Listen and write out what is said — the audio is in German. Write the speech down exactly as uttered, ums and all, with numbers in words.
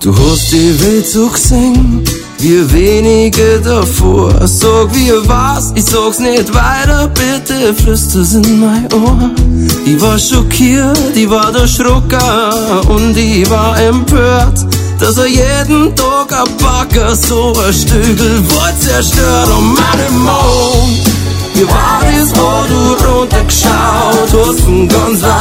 Du hast die Welt so gesehen, wie wenige davor. Sag, wie war's, ich sag's nicht weiter, bitte flüster's in mein Ohr. Ich war schockiert, ich war der Schrucker und ich war empört, dass er jeden Tag ein Backer so ein Stügel Wort zerstört. Und meine Mond, wie war das, wo du runtergeschaut hast, von ganz weit